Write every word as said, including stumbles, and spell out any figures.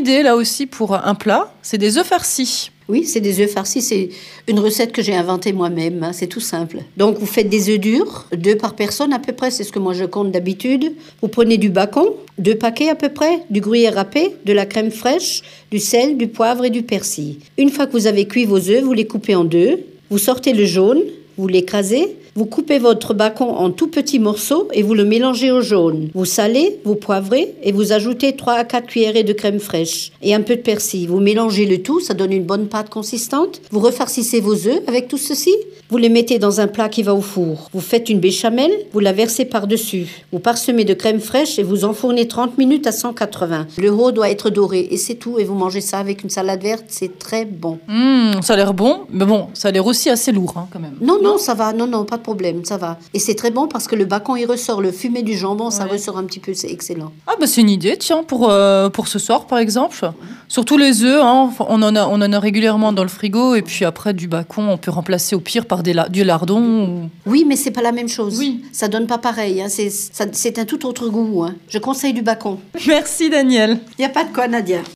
idée là aussi pour un plat, c'est des œufs farcis. Oui, c'est des œufs farcis. C'est une recette que j'ai inventée moi-même. Hein, c'est tout simple. Donc, vous faites des œufs durs, deux par personne à peu près. C'est ce que moi je compte d'habitude. Vous prenez du bacon, deux paquets à peu près, du gruyère râpé, de la crème fraîche, du sel, du poivre et du persil. Une fois que vous avez cuit vos œufs, vous les coupez en deux. Vous sortez le jaune, vous l'écrasez. Vous coupez votre bacon en tout petits morceaux et vous le mélangez au jaune. Vous salez, vous poivrez et vous ajoutez trois à quatre cuillerées de crème fraîche et un peu de persil. Vous mélangez le tout, ça donne une bonne pâte consistante. Vous refarcissez vos œufs avec tout ceci. Vous les mettez dans un plat qui va au four. Vous faites une béchamel, vous la versez par-dessus. Vous parsemez de crème fraîche et vous enfournez trente minutes à cent quatre-vingts. Le haut doit être doré et c'est tout. Et vous mangez ça avec une salade verte, c'est très bon. Mmh, ça a l'air bon, mais bon, ça a l'air aussi assez lourd hein, quand même. Non, non, non, ça va. Non, non, pas de problème, ça va. Et c'est très bon parce que le bacon, il ressort. Le fumé du jambon, ça ouais. ressort un petit peu, c'est excellent. Ah bah c'est une idée, tiens, pour, euh, pour ce soir par exemple. Mmh. Surtout les œufs, hein, on, en a, on en a régulièrement dans le frigo. Et puis après, du bacon, on peut remplacer au pire par des la- du lardon. Ou... Oui, mais c'est pas la même chose. Oui. Ça donne pas pareil. Hein. C'est, ça, c'est un tout autre goût. Hein. Je conseille du bacon. Merci Danielle. Il n'y a pas de quoi, Nadia.